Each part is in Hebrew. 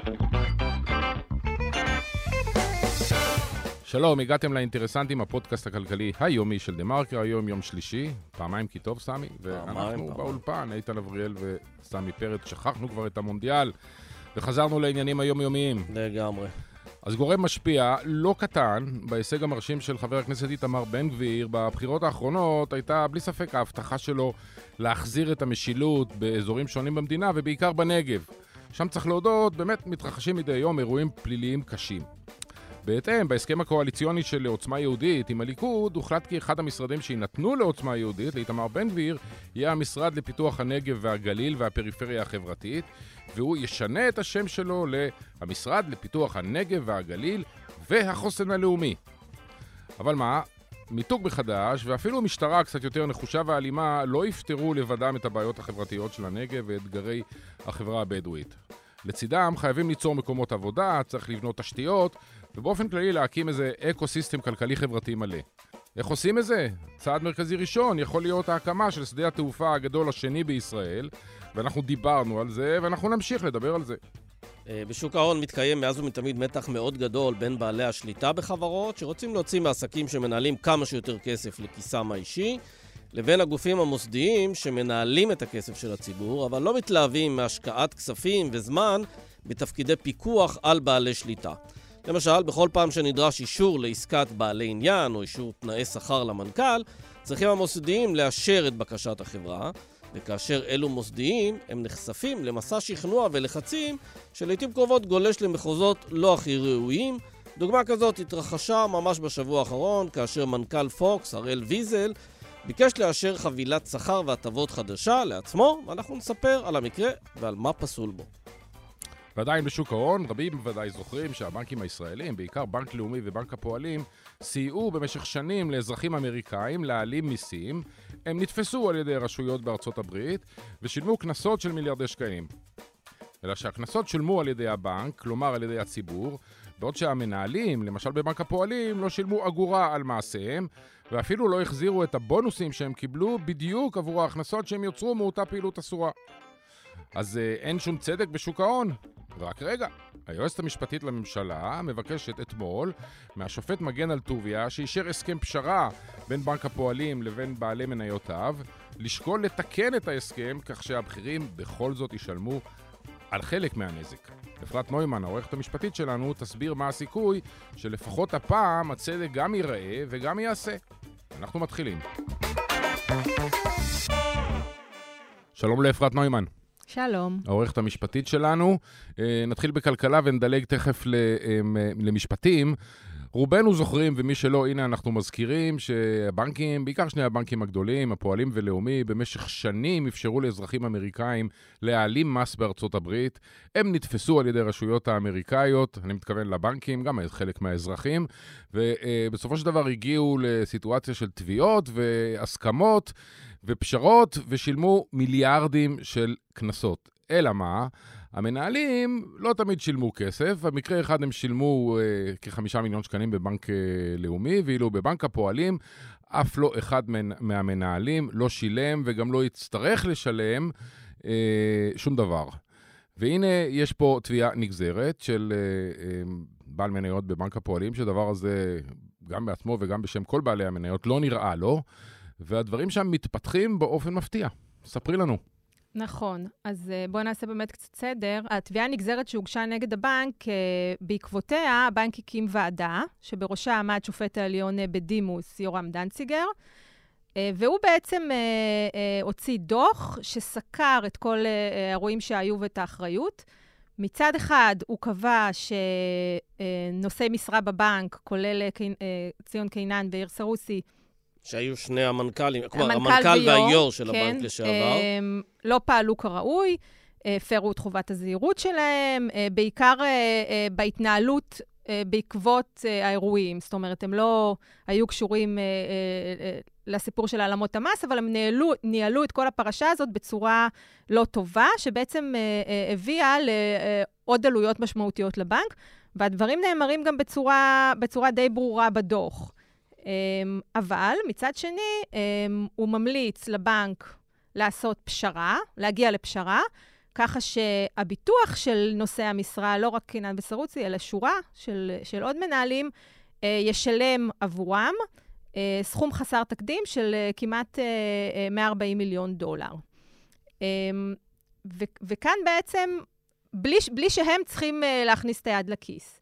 שלום, הגעתם לאינטרסנטים, הפודקאסט הכלכלי היומי של דה-מרקר, היום יום שלישי, פעמיים כי טוב סמי, ואנחנו באולפן, איתן אבריאל וסמי פרץ, שכחנו כבר את המונדיאל, וחזרנו לעניינים היומיומיים. לגמרי. אז גורם משפיע, לא קטן, בהישג המרשים של חבר הכנסת איתמר בן גביר, בבחירות האחרונות הייתה בלי ספק ההבטחה שלו להחזיר את המשילות באזורים שונים במדינה, ובעיקר בנגב. שם צריך להודות, באמת מתרחשים מדי יום אירועים פליליים קשים. בהתאם, בהסכם הקואליציוני של עוצמה יהודית עם הליכוד, הוחלט כי אחד המשרדים שינתנו לעוצמה יהודית, לאיתמר בן גביר, יהיה המשרד לפיתוח הנגב והגליל והפריפריה החברתית, והוא ישנה את השם שלו למשרד לפיתוח הנגב והגליל והחוסן הלאומי. אבל מה? מיתוג מחדש, ואפילו משטרה קצת יותר נחושה ואלימה, לא יפתרו לבדם את הבעיות החברתיות של הנגב ואתגרי החברה הבדואית. לצידם חייבים ליצור מקומות עבודה, צריך לבנות תשתיות, ובאופן כללי להקים איזה אקוסיסטם כלכלי-חברתי מלא. איך עושים את זה? צעד מרכזי ראשון יכול להיות ההקמה של שדה התעופה הגדול השני בישראל, ואנחנו דיברנו על זה, ואנחנו נמשיך לדבר על זה. בשוק ההון מתקיים מאז ומתמיד מתח מאוד גדול בין בעלי השליטה בחברות, שרוצים להוציא מעסקים שמנהלים כמה שיותר כסף לכיסם האישי, לבין הגופים המוסדיים שמנהלים את הכסף של הציבור, אבל לא מתלהבים מהשקעת כספים וזמן בתפקידי פיקוח על בעלי שליטה. למשל, בכל פעם שנדרש אישור לעסקת בעלי עניין או אישור תנאי שכר למנכ"ל, צריכים המוסדיים לאשר את בקשת החברה, וכאשר אלו מוסדיים הם נחשפים למסע שכנוע ולחצים שלעיתים קרובות גולש למחוזות לא הכי ראויים. דוגמה כזאת התרחשה ממש בשבוע האחרון, כאשר מנכ"ל פוקס, הראל ויזל, ביקש לאשר חבילת שכר והטבות חדשה לעצמו, ואנחנו נספר על המקרה ועל מה פסול בו. ועדיין בשוק ההון, רבים ודאי זוכרים שהבנקים הישראלים, בעיקר בנק לאומי ובנק הפועלים, סייעו במשך שנים לאזרחים אמריקאים להעלים מיסים. הם נתפסו על ידי רשויות בארצות הברית ושילמו כנסות של מיליארדי שקלים. אלא שהכנסות שולמו על ידי הבנק, כלומר על ידי הציבור, בעוד שהמנהלים, למשל בבנק הפועלים, לא שילמו אגורה על מעשיהם, ואפילו לא החזירו את הבונוסים שהם קיבלו בדיוק עבור ההכנסות שהם יוצרו מאותה פעילות אסורה. אז אין שום צדק בשוק ההון. רק רגע, היועצת המשפטית לממשלה מבקשת אתמול מהשופט מגן אלטוביה שאישר הסכם פשרה בין בנק הפועלים לבין בעלי מניותיו, לשקול לתקן את ההסכם כך שהבכירים בכל זאת ישלמו על חלק מהנזק. אפרת נוימן, העורכת המשפטית שלנו, תסביר מה הסיכוי שלפחות הפעם הצדק גם ייראה וגם יעשה. אנחנו מתחילים. שלום לאפרת נוימן. שלום. העורכת המשפטית שלנו. נתחיל בכלכלה ונדלג תכף למשפטים. רובנו זוכרים, ומי שלא, הנה אנחנו מזכירים שהבנקים, בעיקר שני הבנקים הגדולים, הפועלים ולאומי, במשך שנים אפשרו לאזרחים אמריקאים להעלים מס בארצות הברית. הם נתפסו על ידי רשויות האמריקאיות, אני מתכוון לבנקים, גם חלק מהאזרחים, ובסופו של דבר הגיעו לסיטואציה של תביעות והסכמות ופשרות, ושילמו מיליארדים של כנסות. אלא מה? המנהלים לא תמיד שילמו כסף, במקרה אחד הם שילמו כ5 מיליון שקלים בבנק לאומי, ואילו בבנק הפועלים אף לא אחד מהמנהלים לא שילם וגם לא יצטרך לשלם שום דבר. והנה יש פה תביעה נגזרת של בעל מניות בבנק הפועלים, שדבר הזה גם בעצמו וגם בשם כל בעלי המניות לא נראה לו, והדברים שם מתפתחים באופן מפתיע. ספרי לנו. נכון, אז בואו נעשה באמת קצת סדר. התביעה הנגזרת שהוגשה נגד הבנק, בעקבותיה הבנק הקים ועדה, שבראשה עמד שופט העליון בדימוס יורם דנציגר, והוא בעצם הוציא דוח שסקר את כל האירועים שהיו ואת האחריות. מצד אחד הוא קבע שנושאי משרה בבנק, כולל ציון קינן ואיר סרוסי, שהיו שני המנכ"לים, כלומר, המנכ"ל והיו"ר של הבנק לשעבר. לא פעלו כראוי, הפרו את חובת הזהירות שלהם, בעיקר בהתנהלות בעקבות האירועים. זאת אומרת, הם לא היו קשורים לסיפור של העלמות המס, אבל הם ניהלו את כל הפרשה הזאת בצורה לא טובה, שבעצם הביאה לעוד עלויות משמעותיות לבנק, והדברים נאמרים גם בצורה די ברורה בדוח. אבל מצד שני, הוא ממליץ לבנק לעשות פשרה, להגיע לפשרה, ככה שהביטוח של נושאי המשרה, לא רק קינן וסרוצי, אלא שורה של עוד מנהלים, ישלם עבורם סכום חסר תקדים של כמעט $140 מיליון. וכאן בעצם, בלי שהם צריכים להכניס את היד לכיס.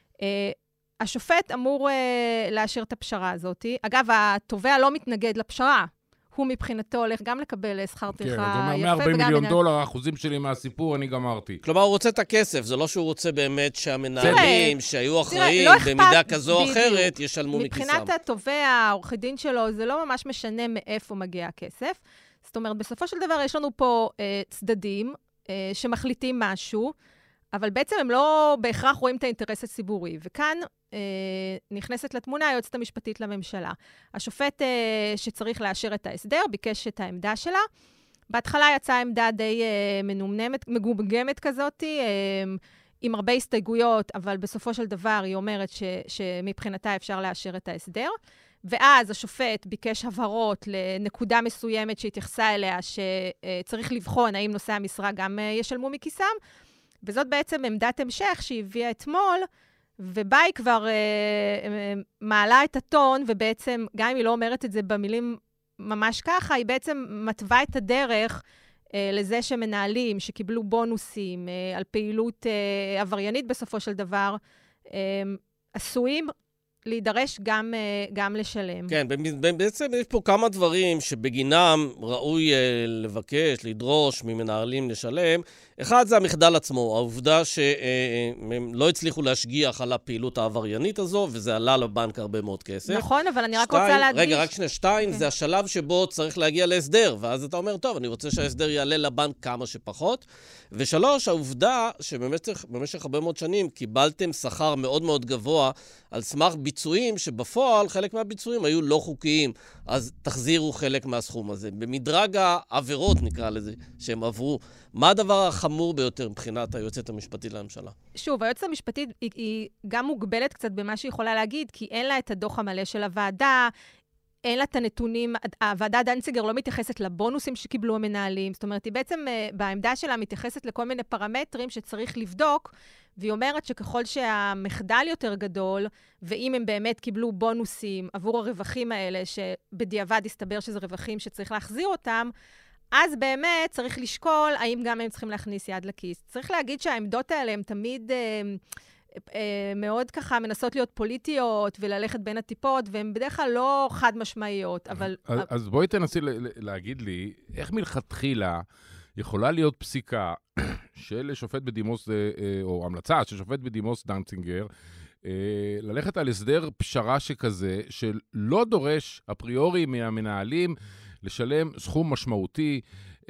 השופט אמור לאשר את הפשרה הזאת. אגב, התובע לא מתנגד לפשרה. הוא מבחינתו הולך גם לקבל שכר טרחה יפה. כן, $140 מיליון, האחוזים שלי מהסיפור, אני גמרתי. כלומר, הוא רוצה את הכסף, זה לא שהוא רוצה באמת שהמנהלים שהיו אחראים במידה כזו או אחרת, ישלמו מכיסם. מבחינת התובע, העורכי דין שלו, זה לא ממש משנה מאיפה מגיע הכסף. זאת אומרת, בסופו של דבר יש לנו פה צדדים שמחליטים משהו, אבל בעצם הם לא בהכרח רואים את האינטרס הציבורי. וכאן נכנסת לתמונה היועצת המשפטית לממשלה. השופט שצריך לאשר את ההסדר, ביקש את העמדה שלה. בהתחלה יצאה עמדה די מגומגמת כזאת, עם הרבה הסתייגויות, אבל בסופו של דבר היא אומרת שמבחינתה אפשר לאשר את ההסדר. ואז השופט ביקש הבהרות לנקודה מסוימת שהתייחסה אליה, שצריך לבחון האם נושאי המשרה גם ישלמו מכיסם, וזאת בעצם עמדת המשך שהביאה אתמול, ובה היא כבר מעלה את הטון, ובעצם, גם אם היא לא אומרת את זה במילים ממש ככה, היא בעצם מטבע את הדרך לזה שמנהלים, שקיבלו בונוסים על פעילות עבריינית בסופו של דבר, עשויים להידרש גם לשלם. כן, בעצם יש פה כמה דברים שבגינם ראוי לבקש, לדרוש ממנהלים לשלם. אחד זה המחדל עצמו, העובדה שהם לא הצליחו להשגיח על הפעילות העבריינית הזו, וזה עלה לבנק הרבה מאוד כסף. נכון, אבל אני רק רוצה להדגיש... רגע, רק שתיים, זה השלב שבו צריך להגיע להסדר, ואז אתה אומר, טוב, אני רוצה שההסדר יעלה לבנק כמה שפחות. ושלוש, העובדה שבמשך הרבה מאוד שנים קיבלתם שכר מאוד מאוד גבוה על סמך ביצועים, שבפועל חלק מהביצועים היו לא חוקיים, אז תחזירו חלק מהסכום הזה. במדרג העבירות, נקרא לזה, שהם עברו, מה הדבר החמור ביותר מבחינת היועצת המשפטית לממשלה? שוב, היועצת המשפטית היא גם מוגבלת קצת במה שהיא יכולה להגיד, כי אין לה את הדוח המלא של הוועדה, אין לה את הנתונים, הוועדה דנציגר לא מתייחסת לבונוסים שקיבלו המנהלים, זאת אומרת, היא בעצם בעמדה שלה מתייחסת לכל מיני פרמטרים שצריך לבדוק, והיא אומרת שככל שהמחדל יותר גדול, ואם הם באמת קיבלו בונוסים עבור הרווחים האלה, שבדיעבד הסתבר שזה רווחים שצריך להחזיר אותם, אז באמת צריך לשקול האם גם הם צריכים להכניס יד לכיס. צריך להגיד שהעמדות האלה הן תמיד מאוד ככה מנסות להיות פוליטיות וללכת בין הטיפות, והן בדרך כלל לא חד משמעיות, אבל... אז בואי תנסי להגיד לי, איך מלכתחילה יכולה להיות פסיקה של שופט בדימוס, או המלצה של שופט בדימוס דנצינגר, ללכת על הסדר פשרה שכזה, שלא דורש אפריורי מהמנהלים לשלם סכום משמעותי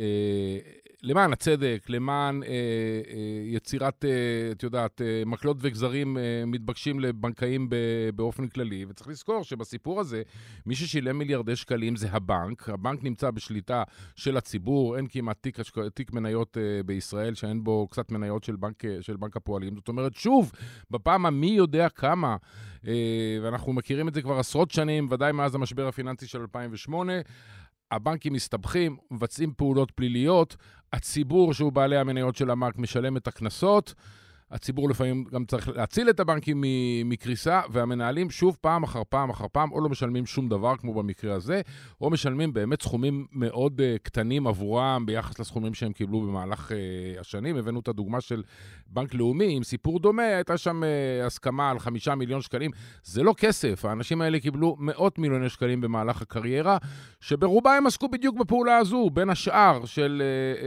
למען הצדק, למען יצירת, את יודעת, מקלות וגזרים מתבקשים לבנקאים באופן כללי, וצריך לזכור שבסיפור הזה, מי ששילם מיליארדי שקלים זה הבנק, הבנק נמצא בשליטה של הציבור, אין כמעט תיק מניות בישראל, שאין בו קצת מניות של בנק הפועלים, זאת אומרת, שוב, בפעם המי יודע כמה, ואנחנו מכירים את זה כבר עשרות שנים, ודאי מאז המשבר הפיננסי של 2008, הבנקים מסתבכים, מבצעים פעולות פליליות, הציבור שהוא בעלי המניות של הבנק משלם את הכנסות, הציבור לפעמים גם צריך להציל את הבנקים מקריסה, והמנהלים שוב פעם אחר פעם אחר פעם, או לא משלמים שום דבר כמו במקרה הזה, או משלמים באמת סכומים מאוד קטנים עבורם ביחס לסכומים שהם קיבלו במהלך השנים. הבאנו את הדוגמה של בנק לאומי, עם סיפור דומה, הייתה שם הסכמה על 5 מיליון שקלים. זה לא כסף, האנשים האלה קיבלו מאות מיליוני שקלים במהלך הקריירה, שברובה הם עסקו בדיוק בפעולה הזו, בין השאר של...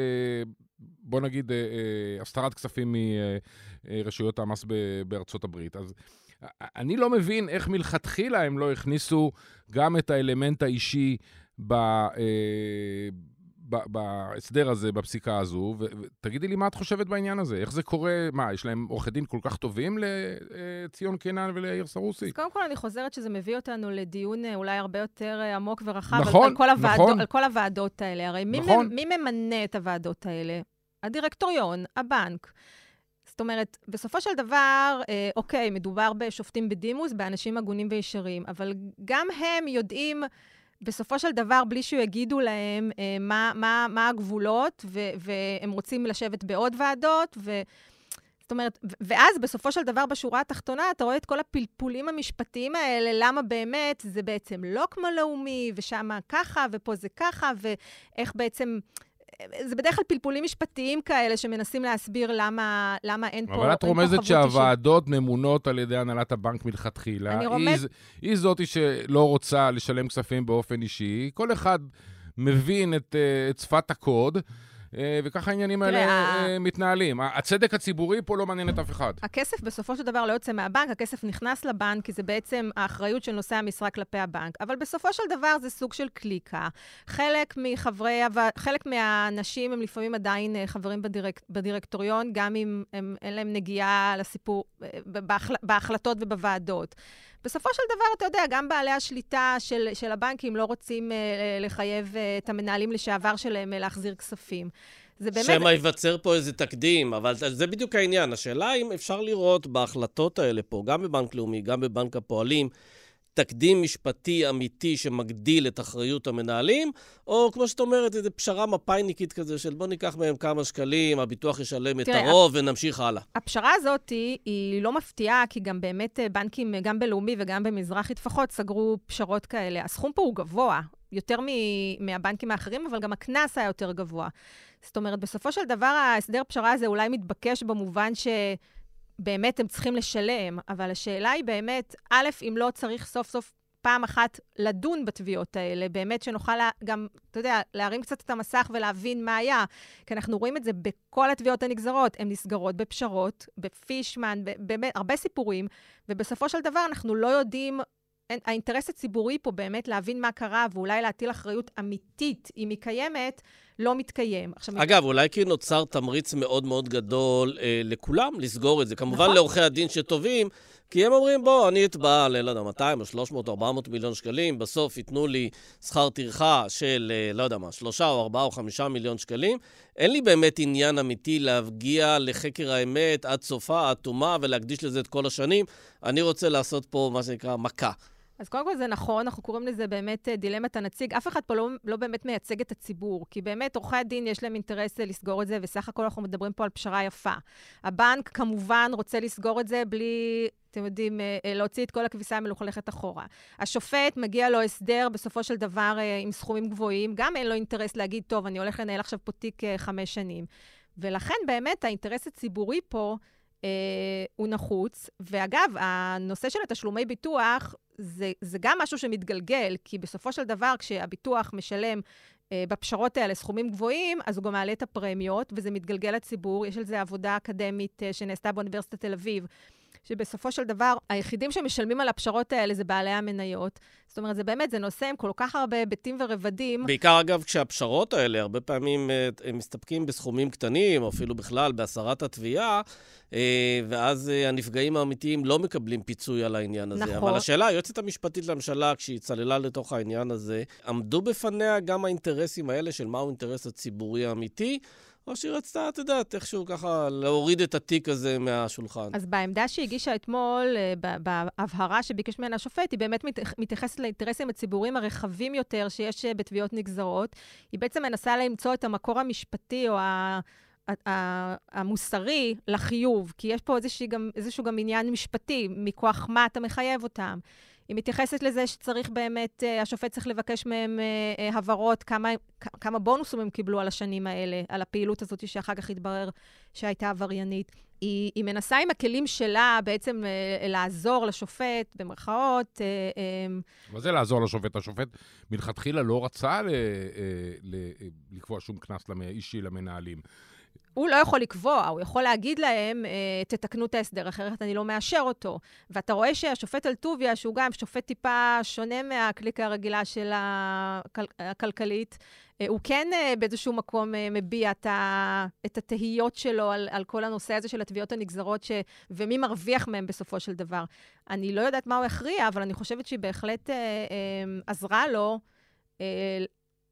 בוא נגיד, הסתרת כספים מרשויות המס בארצות הברית. אז אני לא מבין איך מלכתחילה הם לא הכניסו גם את האלמנט האישי בהסדר הזה, בפסיקה הזו, ותגידי לי מה את חושבת בעניין הזה, איך זה קורה, מה, יש להם עורכי דין כל כך טובים לציון קינן וליאיר סרוסי? אז קודם כל אני חוזרת שזה מביא אותנו לדיון אולי הרבה יותר עמוק ורחב, נכון, על כל הוועדות האלה. הרי מי ממנה את הוועדות האלה? הדירקטוריון, הבנק. זאת אומרת, בסופו של דבר, אוקיי, מדובר בשופטים בדימוס, באנשים הגונים וישרים, אבל גם הם יודעים בסופו של דבר, בלי שיגידו להם מה הגבולות, והם רוצים לשבת בעוד ועדות, זאת אומרת, ואז בסופו של דבר בשורה התחתונה, אתה רואה את כל הפלפולים המשפטיים האלה, למה באמת זה בעצם לא כמו לאומי, ושם ככה, ופה זה ככה, ואיך בעצם... זה בדרך כלל פלפולים משפטיים כאלה, שמנסים להסביר למה אין פה חבות אישית. אבל את רומזת שהוועדות ממונות על ידי הנהלת הבנק מלכתחילה. היא זאת שלא רוצה לשלם כספים באופן אישי. כל אחד מבין את שפת הקוד, וככה העניינים האלה מתנהלים. הצדק הציבורי פה לא מעניין את אף אחד. הכסף בסופו של דבר לא יוצא מהבנק, הכסף נכנס לבנק, כי זה בעצם האחריות של נושא המשרה כלפי הבנק. אבל בסופו של דבר זה סוג של קליקה. חלק מהאנשים הם לפעמים עדיין חברים בדירקטוריון, גם אם אין להם נגיעה לסיפור, בהחלטות ובוועדות. בסופו של דבר, אתה יודע, גם בעלי השליטה של הבנקים לא רוצים לחייב את המנהלים לשעבר שלהם להחזיר כספים. שמה ייווצר פה איזה תקדים, אבל זה בדיוק העניין. השאלה אם אפשר לראות בהחלטות האלה פה, גם בבנק לאומי, גם בבנק הפועלים, תקדים משפטי אמיתי שמגדיל את אחריות המנהלים, או כמו שאת אומרת, איזו פשרה מפאיניקית כזה של בוא ניקח מהם כמה שקלים, הביטוח ישלם את הרוב ונמשיך הלאה. הפשרה הזאת היא לא מפתיעה, כי גם באמת בנקים, גם בלאומי וגם במזרחי לפחות, סגרו פשרות כאלה. הסכום פה הוא גבוה, יותר מהבנקים האחרים, אבל גם הקנס היה יותר גבוה. זאת אומרת, בסופו של דבר, ההסדר פשרה הזה אולי מתבקש במובן באמת הם צריכים לשלם, אבל השאלה היא באמת, א', אם לא צריך סוף סוף פעם אחת לדון בתביעות האלה, באמת שנוכל גם, אתה יודע, להרים קצת את המסך ולהבין מה היה, כי אנחנו רואים את זה בכל התביעות הנגזרות, הן נסגרות בפשרות, בפישמן, באמת, הרבה סיפורים, ובסופו של דבר אנחנו לא יודעים, האינטרס הציבורי פה באמת להבין מה קרה, ואולי להטיל אחריות אמיתית, אם היא קיימת, לא מתקיים. אגב, אולי כי נוצר תמריץ מאוד מאוד גדול לכולם לסגור את זה. כמובן לעורכי הדין שטובים, כי הם אומרים, בוא, אני אתבע ל 200 או 300 או 400 מיליון שקלים, בסוף ייתנו לי שכר טרחה של, לא יודע מה, 3 או 4 או 5 מיליון שקלים. אין לי באמת עניין אמיתי להגיע לחקר האמת עד סופה, עד תומה, ולהקדיש לזה את כל השנים. אני רוצה לעשות פה מה שנקרא מכה. אז קודם כל זה נכון, אנחנו קוראים לזה באמת דילמת הנציג. אף אחד פה לא באמת מייצג את הציבור, כי באמת עורכי הדין יש להם אינטרס לסגור את זה, וסך הכל אנחנו מדברים פה על פשרה יפה. הבנק כמובן רוצה לסגור את זה בלי, אתם יודעים, להוציא את כל הכביסה המלוכלכת אחורה. השופט מגיע לו הסדר בסופו של דבר עם סכומים גבוהים, גם אין לו אינטרס להגיד, טוב, אני הולך לנהל עכשיו פה תיק 5 שנים. ולכן באמת האינטרס הציבורי פה הוא נחוץ. ואגב, הנושא של התשלומי ביטוח, זה גם משהו שמתגלגל, כי בסופו של דבר, כשהביטוח משלם בפשרות האלה סכומים גבוהים, אז הוא גם מעלה את הפרמיות, וזה מתגלגל לציבור. יש על זה עבודה אקדמית שנעשתה באוניברסיטת תל אביב, שבסופו של דבר, היחידים שמשלמים על הפשרות האלה זה בעלי המניות. זאת אומרת, זה באמת, זה נושא עם כל כך הרבה היבטים ורבדים. בעיקר, אגב, כשהפשרות האלה, הרבה פעמים הם מסתפקים בסכומים קטנים, או אפילו בכלל בהסרת התביעה, ואז הנפגעים האמיתיים לא מקבלים פיצוי על העניין הזה. נכון. אבל השאלה, היועצת המשפטית לממשלה, כשהיא צללה לתוך העניין הזה, עמדו בפניה גם האינטרסים האלה של מהו האינטרס הציבורי האמיתי, או שהיא רצתה, אתה יודעת, איכשהו ככה להוריד את התיק הזה מהשולחן. אז בעמדה שהגישה אתמול, בהבהרה שביקש ממנה השופט, היא באמת מתייחסת לאינטרסים הציבוריים הרחבים יותר שיש בתביעות נגזרות. היא בעצם מנסה למצוא את המקור המשפטי או המוסרי לחיוב, כי יש פה איזשהו גם עניין משפטי, מכוח מה אתה מחייב אותם. היא מתייחסת לזה שצריך באמת, השופט צריך לבקש מהם הבהרות, כמה בונוסים הם קיבלו על השנים האלה, על הפעילות הזאת שאחר כך התברר שהייתה עבריינית. היא מנסה עם הכלים שלה בעצם לעזור לשופט, במרכאות. מה זה לעזור לשופט? השופט מלכתחילה לא רצה לקבוע שום קנס אישי למנהלים. הוא לא יכול לקבוע, הוא יכול להגיד להם, תתקנו את ההסדר, אחרת אני לא מאשר אותו. ואתה רואה שהשופט אלטוביה, שהוא גם שופט טיפה שונה מהקליקה הרגילה של הכלכלית, הוא כן באיזשהו מקום מביע את התהיות שלו על כל הנושא הזה של התביעות הנגזרות, ומי מרוויח מהם בסופו של דבר. אני לא יודעת מה הוא הכריע, אבל אני חושבת שהיא בהחלט עזרה לו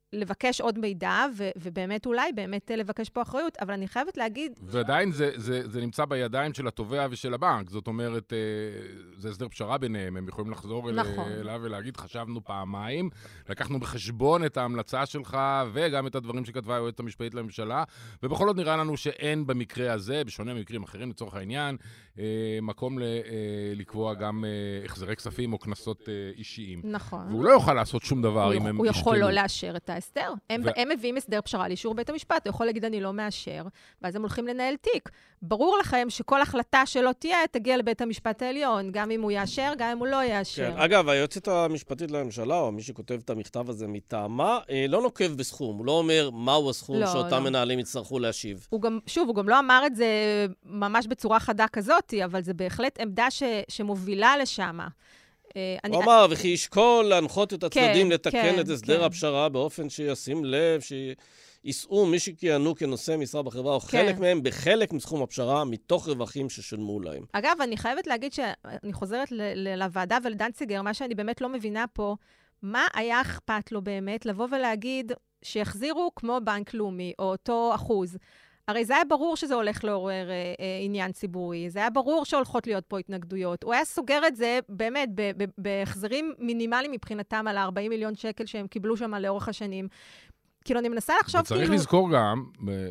לבקש עוד מידע, ובאמת אולי, באמת לבקש פה אחריות, אבל אני חייבת להגיד... ועדיין זה נמצא בידיים של התובע ושל הבנק, זאת אומרת, זה הסדר פשרה ביניהם, הם יכולים לחזור אליו ולהגיד, חשבנו פעמיים, לקחנו בחשבון את ההמלצה שלך, וגם את הדברים שכתבה היועצת המשפטית לממשלה, ובכל זאת נראה לנו שאין במקרה הזה, בשונה ממקרים אחרים לצורך העניין, מקום לקבוע גם החזרי כספים או כנסות אישיים. נכון. והוא לא יוכל לעשות שום דבר אם הם הוא יכול לא לאשר את ההסדר. הם מביאים הסדר פשרה לאישור בית המשפט, הוא יכול להגיד אני לא מאשר, ואז הם הולכים לנהל תיק. ברור לכם שכל החלטה שלא תהיה, תגיע לבית המשפט העליון, גם אם הוא יאשר, גם אם הוא לא יאשר. כן. אגב, היועצת המשפטית לממשלה, או מי שכותב את המכתב הזה מטעמה, לא נוקב בסכום, הוא לא אומר מהו הסכום שאותם מנהלים יצטרכו להשיב. הוא גם לא אמר את זה ממש בצורה חדה כזאת, אבל זה בהחלט עמדה שמובילה לשם. הוא אמר, וכי ישקול להנחות את הצדדים לתקן את הסדר הפשרה באופן שישים לב, שיסעו מי שכיהנו כנושא משרה בחברה, או חלק מהם בחלק מסכום הפשרה, מתוך רווחים ששלמו להם. אגב, אני חייבת להגיד שאני חוזרת לוועדה ולדנציגר, מה שאני באמת לא מבינה פה, מה היה אכפת לו באמת לבוא ולהגיד שיחזירו כמו בנק לאומי, או אותו אחוז. הרי זה היה ברור שזה הולך לעורר עניין ציבורי, זה היה ברור שהולכות להיות פה התנגדויות. הוא היה סוגר את זה באמת בהחזרים מינימליים מבחינתם על 40 מיליון שקל שהם קיבלו שם לאורך השנים. כאילו, אני מנסה לחשוב כאילו... וצריך לזכור גם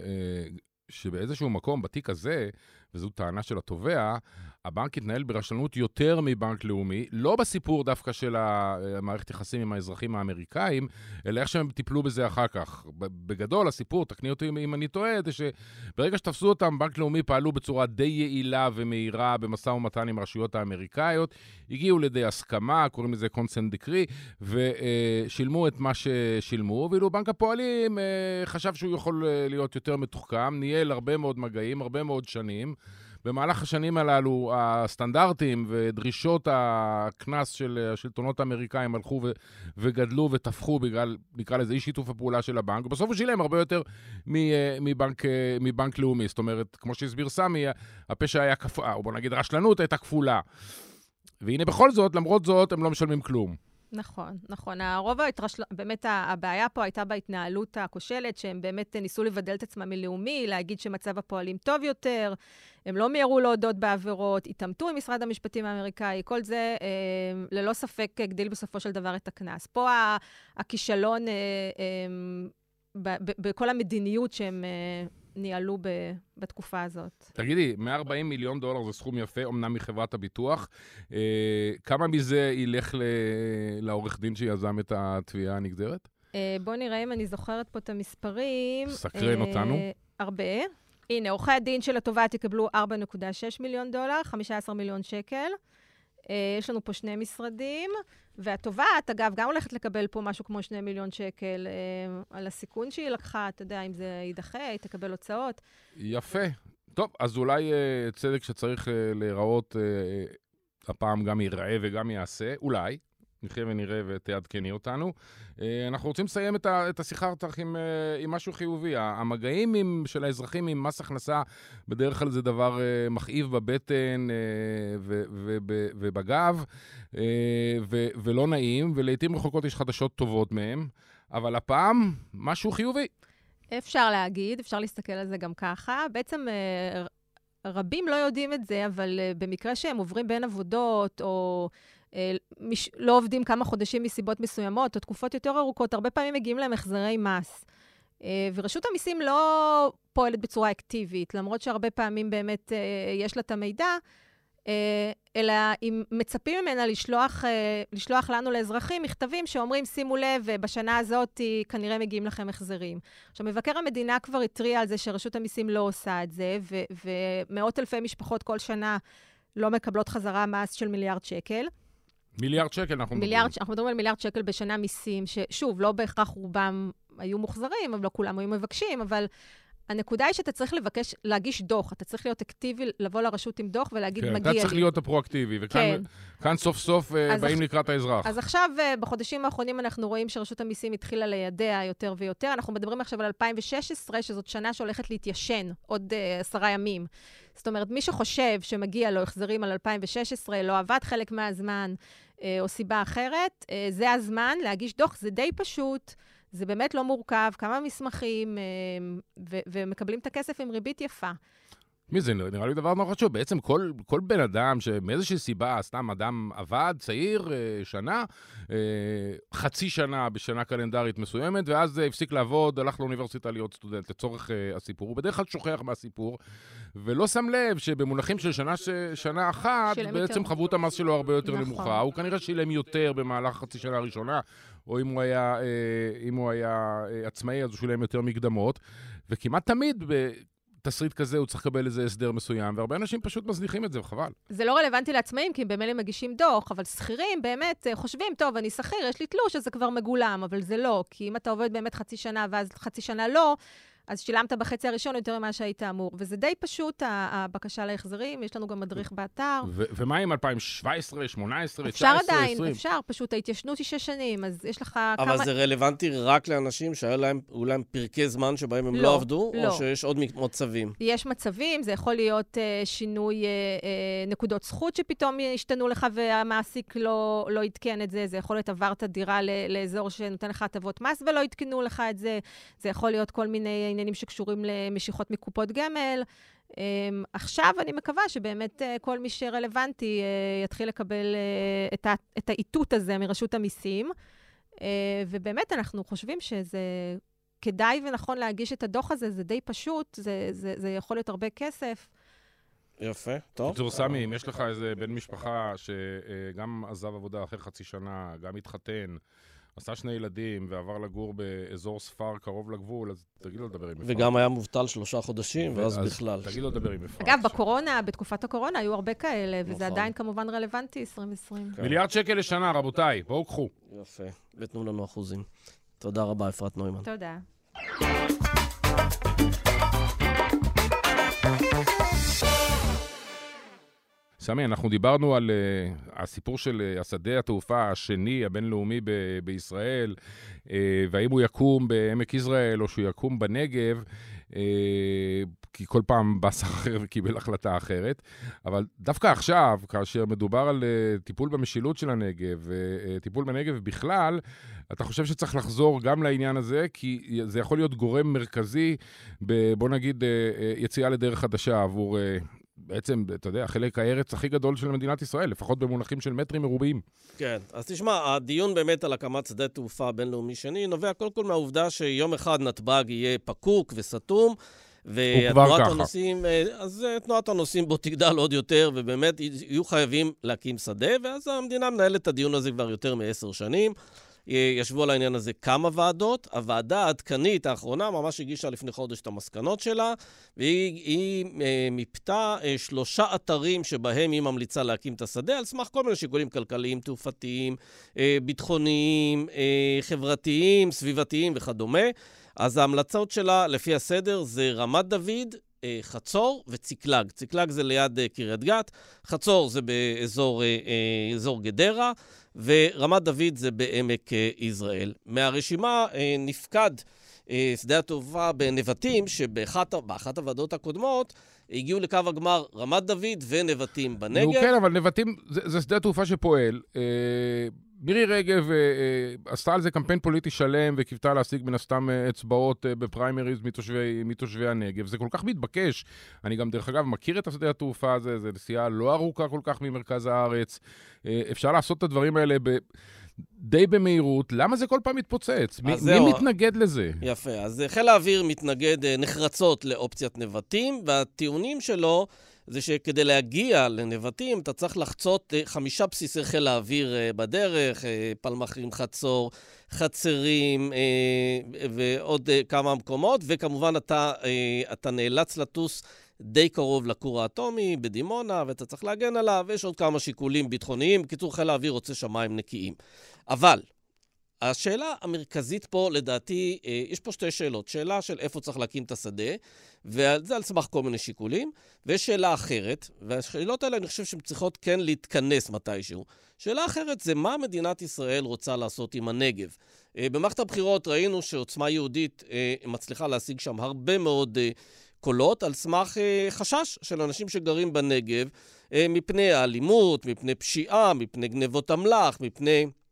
שבאיזשהו מקום, בתיק הזה, וזו טענה של התובע, הבנק התנהל ברשלנות יותר מבנק לאומי, לא בסיפור דווקא של המערכת יחסים עם האזרחים האמריקאים, אלא איך שהם טיפלו בזה אחר כך. בגדול, הסיפור, תקני אותי אם אני טועה, זה שברגע שתפסו אותם, בנק לאומי פעלו בצורה די יעילה ומהירה במשא ומתן עם הרשויות האמריקאיות, הגיעו לידי הסכמה, קוראים לזה consent decree, ושילמו את מה ששילמו, ואילו בנק הפועלים חשב שהוא יכול להיות יותר מתוחכם, ניהל הרבה מאוד מגעים, הרבה מאוד שנים, במהלך השנים הללו, הסטנדרטים ודרישות הכנס של השלטונות האמריקאים הלכו וגדלו ותפחו בגלל, נקרא לזה, אי שיתוף הפעולה של הבנק, ובסוף הוא שילם הרבה יותר מבנק לאומי. זאת אומרת, כמו שהסביר סמי, הפשע היה או בוא נגיד רשלנות הייתה כפולה. והנה בכל זאת, למרות זאת, הם לא משלמים כלום. נכון. הרוב באמת הבעיה פה הייתה בהתנהלות הכושלת, שהם באמת ניסו לבדל את עצמם מלאומי, להגיד שמצב הפועלים טוב יותר, הם לא מיירו להודות בעבירות, התאמתו עם משרד המשפטים האמריקאי, כל זה ללא ספק הגדיל בסופו של דבר את הכנס. פה הכישלון בכל המדיניות שהם ניהלו בתקופה הזאת. תגידי, $140 מיליון זה סכום יפה, אמנם מחברת הביטוח. כמה מזה ילך לעורך דין שיזם את התביעה הנגזרת? בוא נראה אם אני זוכרת פה את המספרים. סקרן אותנו. הרבה. הנה, עורכי הדין של התובעת יקבלו $4.6 מיליון, 15 מיליון שקל. יש לנו פה 2 משרדים, והתובעת, אגב, גם הולכת לקבל פה משהו כמו 2 מיליון שקל על הסיכון שהיא לקחה, אתה יודע, אם זה יידחה, היא תקבל הוצאות. יפה. טוב, אז אולי צדק שצריך להיראות, הפעם גם ייראה וגם יעשה, אולי. נחיה ונראה ותעדכני אותנו. אנחנו רוצים לסיים את השיחה עם משהו חיובי. המגעים של האזרחים עם מס הכנסה, בדרך כלל זה דבר מכאיב בבטן ובגב, ולא נעים, ולעיתים רחוקות יש חדשות טובות מהם, אבל הפעם משהו חיובי. אפשר להגיד, אפשר להסתכל על זה גם ככה. בעצם רבים לא יודעים את זה, אבל במקרה שהם עוברים בין עבודות, או לא עובדים כמה חודשים מסיבות מסוימות, או תקופות יותר ארוכות, הרבה פעמים מגיעים להם החזרי מס. ורשות המיסים לא פועלת בצורה אקטיבית, למרות שהרבה פעמים באמת יש לה את המידע, אלא אם מצפים ממנה לשלוח לנו לאזרחים מכתבים שאומרים, שימו לב, בשנה הזאת כנראה מגיעים לכם החזרים. עכשיו, מבקר המדינה כבר התריע על זה שרשות המיסים לא עושה את זה, ומאות אלפי משפחות כל שנה לא מקבלות חזרה מס של מיליארד שקל. מיליארד שקל אנחנו מדברים. אנחנו מדברים על מיליארד שקל בשנה מיסים, ששוב, לא בהכרח רובם היו מוחזרים, אבל לא כולם היו מבקשים, אבל הנקודה היא שאתה צריך להגיש דוח, אתה צריך להיות אקטיבי, לבוא לרשות עם דוח ולהגיד מגיע לי. אתה צריך להיות הפרואקטיבי, וכאן סוף סוף באים לקראת האזרח. אז עכשיו, בחודשים האחרונים אנחנו רואים שרשות המיסים התחילה לידע יותר ויותר, אנחנו מדברים עכשיו על 2016, שזאת שנה שהולכת להתיישן עוד 10 ימים. זאת אומרת, מי שחושב שמגיע לו החזרים על 2016, לא עבד חלק מהזמן, או סיבה אחרת, זה הזמן להגיש דוח, זה די פשוט, זה באמת לא מורכב, כמה מסמכים, ומקבלים את הכסף עם ריבית יפה. מי זה? נראה לי דבר נורא חשוב. בעצם כל בן אדם שמאיזושהי סיבה, סתם אדם עבד, צעיר, שנה, חצי שנה בשנה קלנדרית מסוימת, ואז הפסיק לעבוד, הלך לאוניברסיטה להיות סטודנט לצורך הסיפור. הוא בדרך כלל שוכח מהסיפור, ולא שם לב שבמונחים של שנה אחת, בעצם חבות המס שלו הרבה יותר נמוכה. הוא כנראה שילם יותר במהלך חצי שנה הראשונה, או אם הוא היה עצמאי, אז הוא שילם יותר מקדמות, וכמעט תמיד תסריט כזה הוא צריך לקבל איזה הסדר מסוים, והרבה אנשים פשוט מזניחים את זה, וחבל. זה לא רלוונטי לעצמאים, כי הם במילא מגישים דוח, אבל שכירים באמת חושבים, טוב, אני שכיר, יש לי תלוש, אז זה כבר מגולם, אבל זה לא, כי אם אתה עובד באמת חצי שנה, ואז חצי שנה לא, אז שילמת בחצי הראשון יותר ממה שהיית אמור. וזה די פשוט, הבקשה להחזרים, יש לנו גם מדריך באתר. ומה עם 2017, 2018, אפשר עדיין, אפשר, פשוט ההתיישנות היא 6 שנים, אז יש לך כמה... אבל זה רלוונטי רק לאנשים שהיו להם פרקי זמן שבהם הם לא עבדו, או שיש עוד מצבים? יש מצבים, זה יכול להיות שינוי נקודות זכות שפתאום השתנו לך והמעסיק לא יתקן את זה, זה יכול להיות עברת דירה לאזור שנותן לך הטבות מס ולא יתקנו לך את זה, זה יכול להיות כל מיני עניינים שקשורים למשיכות מקופות גמל. עכשיו אני מקווה שבאמת כל מי שרלוונטי יתחיל לקבל את האיתות הזה מרשות המיסים, ובאמת אנחנו חושבים שזה כדאי ונכון להגיש את הדוח הזה, זה די פשוט, זה יכול להיות הרבה כסף. יפה, טוב. בקיצור, סמי, אם יש לך איזה בן משפחה שגם עזב עבודה אחרי חצי שנה, גם התחתן, עשה 2 ילדים ועבר לגור באזור ספר קרוב לגבול, אז תגיד לו לדבר עם אפרת. וגם היה מובטל 3 חודשים, ואז בכלל. תגיד לו לדבר עם אפרת. אגב, בתקופת הקורונה היו הרבה כאלה, וזה עדיין כמובן רלוונטי, 2020. מיליארד שקל לשנה, רבותיי, בואו קחו. יפה, ותנו לנו אחוזים. תודה רבה, אפרת נוימן. תודה. סמי, אנחנו דיברנו על הסיפור של השדה התעופה השני, הבינלאומי בישראל, והאם הוא יקום בעמק יזרעאל או שהוא יקום בנגב, כי כל פעם בא שר אחר וקיבל החלטה אחרת. אבל דווקא עכשיו, כאשר מדובר על טיפול במשילות של הנגב, טיפול בנגב בכלל, אתה חושב שצריך לחזור גם לעניין הזה, כי זה יכול להיות גורם מרכזי, בוא נגיד, יציאה לדרך חדשה עבור... בעצם, אתה יודע, חלק הארץ הכי גדול של מדינת ישראל, לפחות במונחים של מטרים מרובעים. כן, אז תשמע, הדיון באמת על הקמת שדה תעופה בינלאומי שני נובע קודם כל מהעובדה שיום אחד נתב"ג יהיה פקוק וסתום, ותנועת הנוסעים, אז תנועת הנוסעים בו תגדל עוד יותר, ובאמת יהיו חייבים להקים שדה, ואז המדינה מנהלת את הדיון הזה כבר יותר מ10 שנים. ישבו על העניין הזה כמה ועדות. הוועדה העדכנית האחרונה ממש הגישה לפני חודש את המסקנות שלה, והיא מיפתה 3 אתרים שבהם היא ממליצה להקים את השדה, על סמך כל מיני שיקולים כלכליים, תעופתיים, ביטחוניים, חברתיים, סביבתיים וכדומה. אז ההמלצות שלה, לפי הסדר, זה רמת דוד, חצור וציקלג. ציקלג זה ליד קריית גת, חצור זה באזור גדרה, ורמת דוד זה בעמק יזרעאל. מהרשימה נפקד שדה התעופה בנבטים, שבאחת הוועדות הקודמות הגיעו לקו הגמר רמת דוד ונבטים בנגב. נו כן, אבל נבטים זה שדה תעופה שפועל. מירי רגב עשתה על זה קמפיין פוליטי שלם, וקיוותה להשיג מן הסתם אצבעות בפריימריז מתושבי הנגב. זה כל כך מתבקש. אני גם דרך אגב מכיר את השדה התעופה הזה, זה נסיעה לא ארוכה כל כך ממרכז הארץ. אפשר לעשות את הדברים האלה די במהירות. למה זה כל פעם מתפוצץ? מי מתנגד לזה? יפה, אז חיל האוויר מתנגד נחרצות לאופציית נבטים, והטיעונים שלו זה שכדי להגיע לנבטים, אתה צריך לחצות 5 בסיסי חיל האוויר בדרך, פלמחים, חצור, חצרים ועוד כמה מקומות, וכמובן אתה נאלץ לטוס די קרוב לכור האטומי בדימונה, ואתה צריך להגן עליו, ויש עוד כמה שיקולים ביטחוניים. בקיצור, חיל האוויר רוצה שמיים נקיים. אבל השאלה המרכזית פה, לדעתי, יש פה 2 שאלות. שאלה של איפה צריך להקים את השדה, וזה על סמך כל מיני שיקולים, ויש שאלה אחרת, והשאלות האלה אני חושב שהן צריכות כן להתכנס מתישהו. שאלה אחרת זה מה מדינת ישראל רוצה לעשות עם הנגב. במערכת הבחירות ראינו שעוצמה יהודית מצליחה להשיג שם הרבה מאוד קולות, על סמך חשש של אנשים שגרים בנגב, מפני האלימות, מפני פשיעה, מפני גנבות אמל"ח, מפני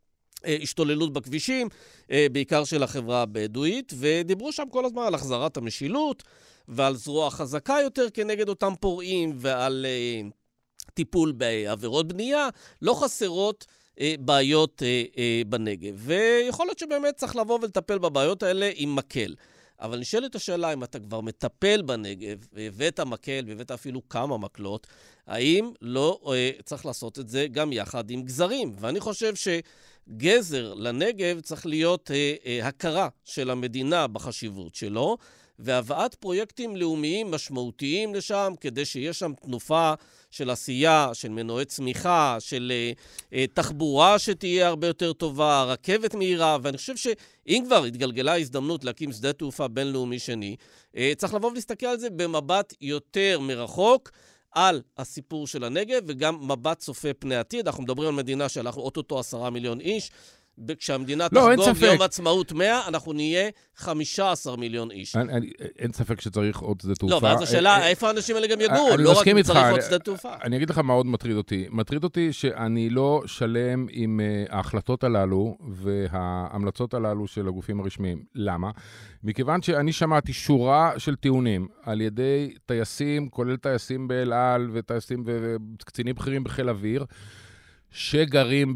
השתוללות בכבישים, בעיקר של החברה הבדואית, ודיברו שם כל הזמן על החזרת המשילות, ועל זרוע חזקה יותר כנגד אותם פורעים, ועל טיפול בעבירות בנייה. לא חסרות בעיות בנגב. ויכול להיות שבאמת צריך לבוא ולטפל בבעיות האלה עם מקל. אבל נשאלת השאלה, אם אתה כבר מטפל בנגב, והבאת מקל, והבאת אפילו כמה מקלות, האם לא צריך לעשות את זה גם יחד עם גזרים? ואני חושב שגזר לנגב צריך להיות הכרה של המדינה בחשיבות שלו, והבאת פרויקטים לאומיים משמעותיים לשם, כדי שיש שם תנופה של עשייה, של מנועי צמיחה, של תחבורה שתהיה הרבה יותר טובה, רכבת מהירה, ואני חושב שאם כבר התגלגלה הזדמנות להקים שדה תעופה בינלאומי שני, צריך לבוא ולהסתכל על זה במבט יותר מרחוק, על הסיפור של הנגב, וגם מבט צופה פני עתיד. אנחנו מדברים על מדינה שאנחנו אוטוטו 10 מיליון איש, כשהמדינה תחגוג יום עצמאות 100, אנחנו נהיה 15 מיליון איש. אין ספק שצריך עוד שדה תעופה. לא, ואז השאלה, איפה האנשים האלה גם יגורו? לא רק צריך עוד שדה תעופה. אני אגיד לך מה עוד מטריד אותי. מטריד אותי שאני לא שלם עם ההחלטות הללו וההמלצות הללו של הגופים הרשמיים. למה? מכיוון שאני שמעתי שורה של טיעונים על ידי טייסים, כולל טייסים באל על וטייסים וקצינים בכירים בחיל אוויר, שגרים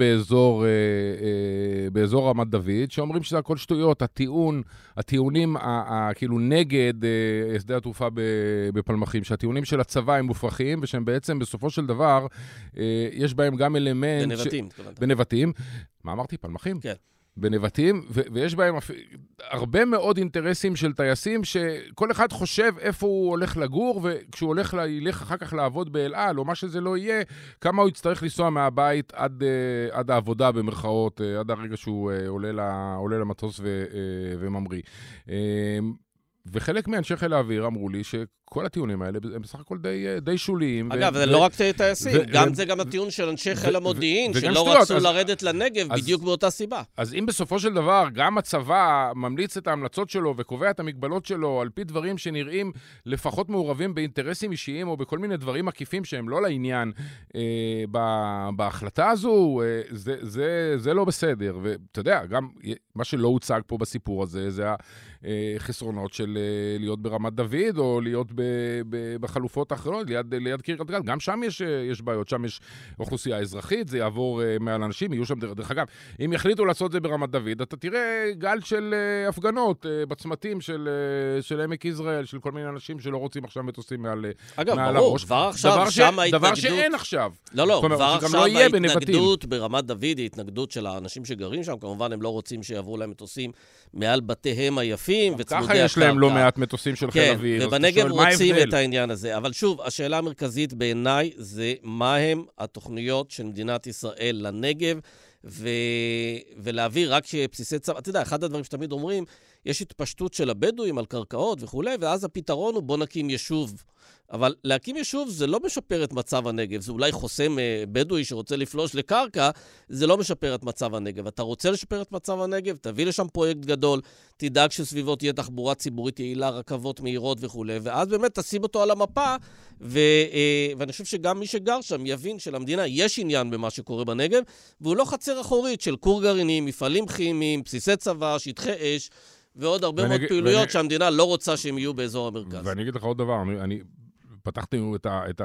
באזור רמת דוד, שאומרים שזה הכל שטויות. הטיעונים כאילו נגד שדה התעופה בפלמחים, שהטיעונים של הצבא הם מופרכים, ושהם בעצם בסופו של דבר, יש בהם גם אלמנט... בנבטים. בנבטים. מה אמרתי? פלמחים? כן. בנבטים, ויש בהם הרבה מאוד אינטרסים של טייסים, שכל אחד חושב איפה הוא הולך לגור, וכשהוא ילך אחר כך לעבוד באל על, או מה שזה לא יהיה, כמה הוא יצטרך לנסוע מהבית עד העבודה במרכאות, עד הרגע שהוא עולה למטוס וממריא. וחלק מאנשי חיל האוויר אמרו לי שכל הטיעונים האלה הם בסך הכל די שוליים. אגב, זה לא רק טייסים, זה גם הטיעון של אנשי חיל המודיעין, שלא רצו לרדת לנגב בדיוק באותה סיבה. אז אם בסופו של דבר גם הצבא ממליץ את ההמלצות שלו וקובע את המגבלות שלו על פי דברים שנראים לפחות מעורבים באינטרסים אישיים או בכל מיני דברים עקיפים שהם לא לעניין בהחלטה הזו, זה לא בסדר. ואתה יודע, גם מה שלא הוצג פה בסיפור הזה, זה החסרונות של להיות ברמת דוד, או להיות בחלופות האחרות, ליד קריית גת. גם שם יש בעיות, שם יש אוכלוסייה אזרחית, זה יעבור מעל אנשים, יהיו שם דרך אגב. אם יחליטו לעשות את זה ברמת דוד, אתה תראה גל של הפגנות בצמתים של עמק יזרעאל, של כל מיני אנשים שלא רוצים עכשיו מטוסים מעל הראש. אגב, ברור, כבר עכשיו שם ההתנגדות... דבר שאין עכשיו. לא, כבר עכשיו ההתנגדות ברמת דוד, היא התנגדות של האנשים שגרים שם, כמובן הם לא רוצים שיעברו להם מטוסים מעל בתיהם היפים וצמודי הקרקע. ככה יש להם לא מעט מטוסים של חיל אוויר. כן, ובנגב רוצים את העניין הזה. אבל שוב, השאלה המרכזית בעיניי זה מה הם התוכניות של מדינת ישראל לנגב, ולהעביר רק בסיסי צבא. אתה יודע, אחד הדברים שתמיד אומרים, יש התפשטות של הבדואים על קרקעות וכו', ואז הפתרון הוא בוא נקים יישוב. אבל להקים יישוב זה לא משפר את מצב הנגב, זה אולי חוסם בדואי שרוצה לפלוש לקרקע, זה לא משפר את מצב הנגב. אתה רוצה לשפר את מצב הנגב, תביא לשם פרויקט גדול, תדאג שסביבות תהיה תחבורה ציבורית יעילה, רכבות מהירות וכו', ואז באמת תשים אותו על המפה, ואני חושב שגם מי שגר שם יבין שלמדינה יש עניין במה שקורה בנגב, והוא לא חצר אחורית של כור גרעינים, מפעלים כימיים, בסיסי צבא, שטחי אש, ועוד הרבה מאוד פעילויות שהמדינה לא רוצה שהם יהיו באזור המרכז. ואני אגיד לך עוד דבר, אני פתחתי את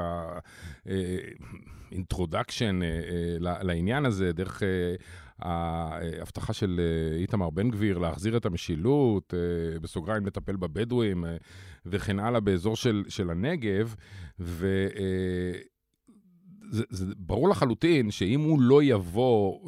האינטרודקשן לעניין הזה, דרך ההבטחה של איתמר בן גביר להחזיר את המשילות, בסוגריים לטפל בבדואים וכן הלאה באזור של הנגב, זה ברור לחלוטין שאם הוא לא יבוא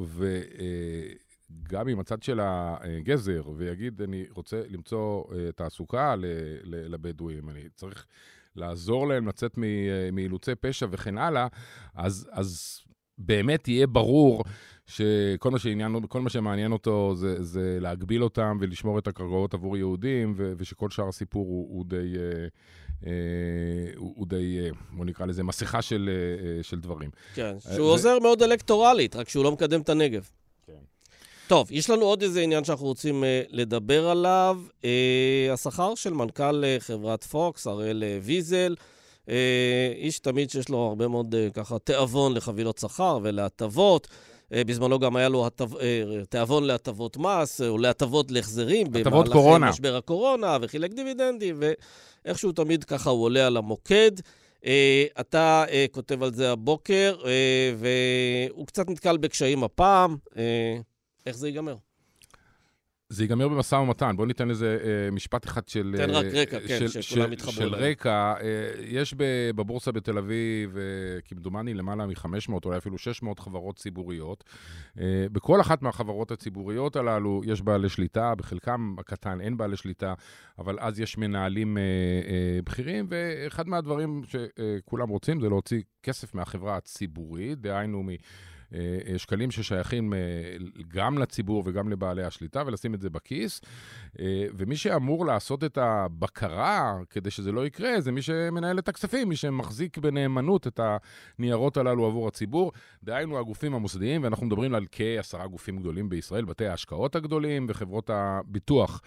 גם עם הצד של הגזר ויגיד אני רוצה למצוא תעסוקה לבדואים, אני צריך לעזור להם לצאת מאילוצי פשע וכן הלאה, אז באמת יהיה ברור שכל מה שמעניין אותו זה להגביל אותם ולשמור את הקרקעות עבור יהודים, ושכל שאר הסיפור הוא די, בוא נקרא לזה, מסכה של דברים. כן, שהוא עוזר מאוד אלקטורלית, רק שהוא לא מקדם את הנגב. טוב, יש לנו עוד איזה עניין שאנחנו רוצים לדבר עליו. השכר של מנכ"ל חברת פוקס, הראל ויזל, איש תמיד שיש לו הרבה מאוד ככה תאבון לחבילות שכר ולהטבות, בזמנו גם היה לו תיאבון להטבות מס, או להטבות להחזרים. הטבות קורונה. במהלך משבר הקורונה, וחילק דיבידנדים, ואיכשהו תמיד ככה הוא עולה על המוקד. אתה כותב על זה הבוקר, והוא קצת נתקל בקשיים הפעם. איך זה ייגמר? זה ייגמר במשא ומתן. בואו ניתן לזה משפט אחד של... תן רק רקע, כן, שכולם יתחברו. של רקע. יש בבורסה בתל אביב, כמדומני למעלה מ-500, אולי אפילו 600 חברות ציבוריות. בכל אחת מהחברות הציבוריות הללו יש בעלי שליטה, בחלקם הקטן אין בעלי שליטה, אבל אז יש מנהלים בכירים, ואחד מהדברים שכולם רוצים זה להוציא כסף מהחברה הציבורית, דהיינו שקלים ששייכים גם לציבור וגם לבעלי השליטה, ולשים את זה בכיס. ומי שאמור לעשות את הבקרה כדי שזה לא יקרה, זה מי שמנהל את הכספים, מי שמחזיק בנאמנות את הניירות הללו עבור הציבור. דהיינו הגופים המוסדיים, ואנחנו מדברים על כ10 גופים גדולים בישראל, בתי ההשקעות הגדולים וחברות הביטוח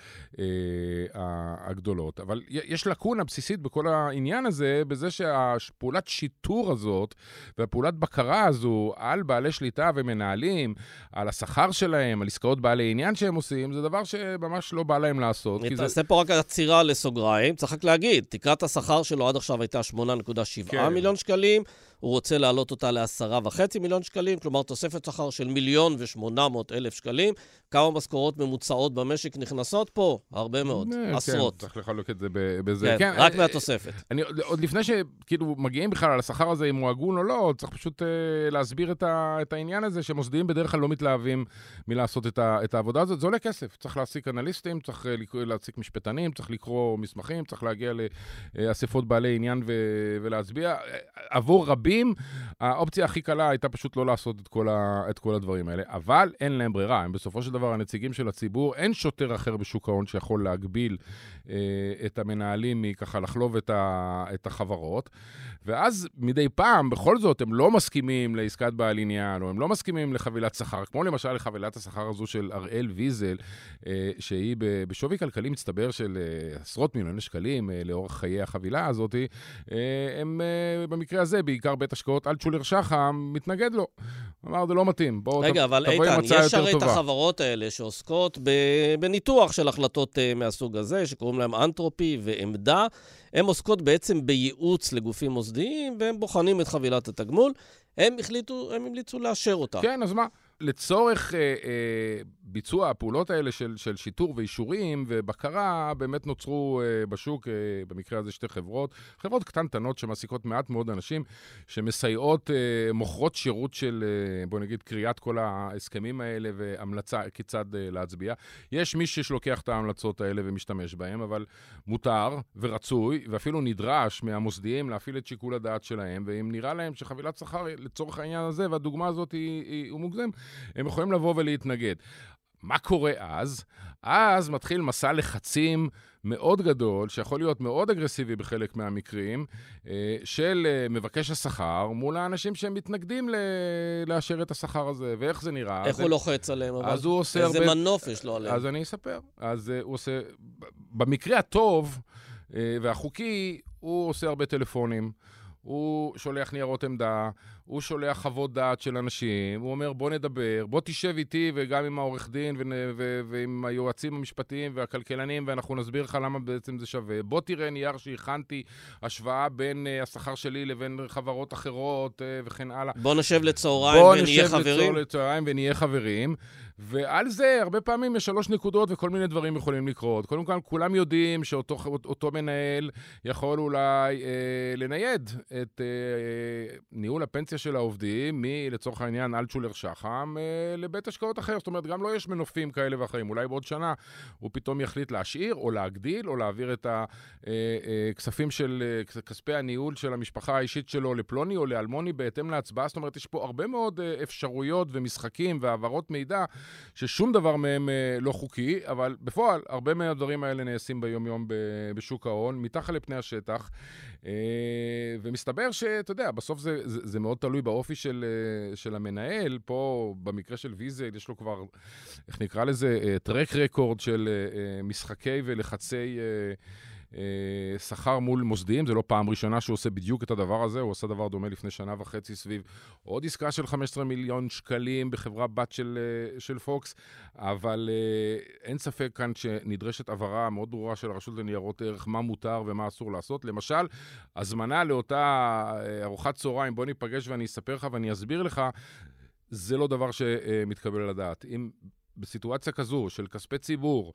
הגדולות. אבל יש לקונה בסיסית בכל העניין הזה, בזה שהפעולת שיטור הזאת והפעולת בקרה הזו על בעלי שליטה ומנהלים, על השכר שלהם, על עסקאות בעלי עניין שהם עושים, זה דבר שממש לא בא להם לעשות. אני תעשה פה רק עצירה לסוגריים, צריך רק להגיד, תקרת השכר שלו עד עכשיו הייתה 8.7 מיליון שקלים, הוא רוצה להעלות אותה ל10.5 מיליון שקלים, כלומר תוספת שכר של 1,800,000 שקלים. כמה משכורות ממוצעות במשק נכנסות פה? הרבה מאוד, עשרות. כן, צריך לחלוק את זה בזה. כן, רק מהתוספת. עוד לפני שכאילו מגיעים בכלל על השכר הזה, אם הוא הגון או לא, צריך פשוט להסביר את העניין הזה, שמוסדיים בדרך כלל לא מתלהבים מלעשות את העבודה הזאת. זה עולה כסף. צריך להעסיק אנליסטים, צריך להעסיק משפטנים, צריך לקרוא מסמכים, צריך להגיע לאספות בעלי עניין ולהצביע. עבור רבים, האופציה הכי קלה הייתה פשוט לא לעשות את כל הדברים האלה. אבל אין להם ברירה. הם בסופו של דבר הנציגים של הציבור, אין שוטר אחר בשוק ההון שיכול להגביל את המנהלים מככה לחלוב את החברות. ואז מדי פעם, בכל זאת, הם לא מסכימים לעסקת בעל עניין, או הם לא מסכימים לחבילת שכר, כמו למשל לחבילת השכר הזו של אראל ויזל, שהיא בשווי כלכלי מצטבר של עשרות מיליוני שקלים לאורך חיי החבילה הזאת, הם במקרה הזה, בעיקר בית השקעות אלטשולר שחם, מתנגד לו. אמר, זה לא מתאים. רגע, אבל איתן, יש הרי את החברות האלה שעוסקות בניתוח של החלטות מהסוג הזה, שקוראים להם אנתרופי ועמדה. הם עוסקות בעצם בייעוץ לגופים מוסדיים, והם בוחנים את חבילת התגמול. הם המליצו לאשר אותה. כן, אז מה? לצורך ביצוע הפעולות האלה של שיטור ואישורים ובקרה, באמת נוצרו בשוק, במקרה הזה שתי חברות קטנטנות שמעסיקות מעט מאוד אנשים, שמסייעות, מוכרות שירות של, בוא נגיד, קריאת כל ההסכמים האלה והמלצה כיצד להצביע. יש מי שלוקח את ההמלצות האלה ומשתמש בהם, אבל מותר ורצוי, ואפילו נדרש מהמוסדיים להפעיל את שיקול הדעת שלהם, ואם נראה להם שחבילת שכר לצורך העניין הזה, והדוגמה הזאת היא מוגזם, הם יכולים לבוא ולהתנגד. מה קורה אז? אז מתחיל מסע לחצים מאוד גדול, שיכול להיות מאוד אגרסיבי בחלק מהמקרים, של מבקש השכר מול האנשים שהם מתנגדים לאשר את השכר הזה. ואיך זה נראה? איך הוא לוחץ עליהם? אז הוא עושה איזה מנוף יש לו עליהם? אז אני אספר. אז הוא עושה, במקרה הטוב והחוקי, הוא עושה הרבה טלפונים. הוא שולח ניירות עמדה, הוא שולח חוות דעת של אנשים, הוא אומר בוא נדבר, בוא תשב איתי וגם עם העורך דין ועם היועצים המשפטיים והכלכלנים, ואנחנו נסביר לך למה בעצם זה שווה. בוא תראה נייר שהכנתי, השוואה בין השכר שלי לבין חברות אחרות וכן הלאה. בוא נשב לצהריים ונהיה חברים. בוא נשב לצהריים ונהיה חברים. ועל זה הרבה פעמים יש 3 נקודות וכל מיני דברים יכולים לקרות. קודם כל, כולם יודעים שאותו מנהל יכול אולי לנייד את ניהול הפנסיה של העובדים לצורך העניין אלטשולר שחם לבית השקעות אחר. זאת אומרת, גם לא יש מנופים כאלה ואחרים. אולי בעוד שנה הוא פתאום יחליט להשאיר או להגדיל או להעביר את הכספים של כספי הניהול של המשפחה האישית שלו לפלוני או לאלמוני בהתאם להצבעה. זאת אומרת, יש פה הרבה מאוד אפשרויות ומשחקים והעברות מידע ששום דבר מהם לא חוקי, אבל בפועל הרבה מהדברים האלה נעשים ביום-יום בשוק ההון, מתחת לפני השטח, ומסתבר שאתה יודע, בסוף זה מאוד תלוי באופי של המנהל. פה במקרה של ויזל יש לו כבר, איך נקרא לזה, טרק רקורד של משחקי ולחצי שכר מול מוסדיים, זה לא פעם ראשונה שהוא עושה בדיוק את הדבר הזה, הוא עושה דבר דומה לפני שנה וחצי סביב עוד עסקה של 15 מיליון שקלים בחברה בת של פוקס, אבל אין ספק כאן שנדרשת עברה מאוד ברורה של הרשות לניירות ערך, מה מותר ומה אסור לעשות. למשל, הזמנה לאותה ארוחת צהריים, בוא ניפגש ואני אספר לך ואני אסביר לך, זה לא דבר שמתקבל על הדעת. אם בסיטואציה כזו של כספי ציבור,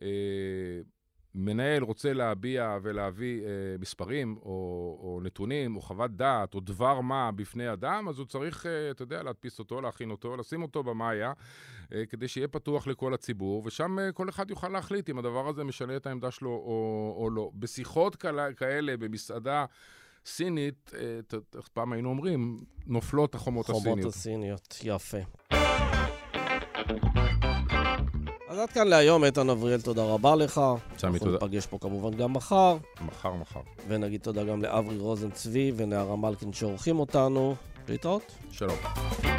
מנהל רוצה להביע ולהביא מספרים או נתונים או חוות דעת או דבר מה בפני אדם, אז הוא צריך, אתה יודע, להדפיס אותו, להכין אותו, לשים אותו במאיה, כדי שיהיה פתוח לכל הציבור, ושם כל אחד יוכל להחליט אם הדבר הזה משנה את העמדה שלו או לא. בשיחות כאלה, במסעדה סינית, פעם היינו אומרים, נופלות החומות הסיניות. חומות הסיניות, יפה. אז עד כאן להיום, איתן אבריאל, תודה רבה לך. סמי, תודה. אנחנו נפגש פה כמובן גם מחר. מחר. ונגיד תודה גם לאברי רוזן צבי ונערה מלכין שעורכים אותנו. להתראות. שלום.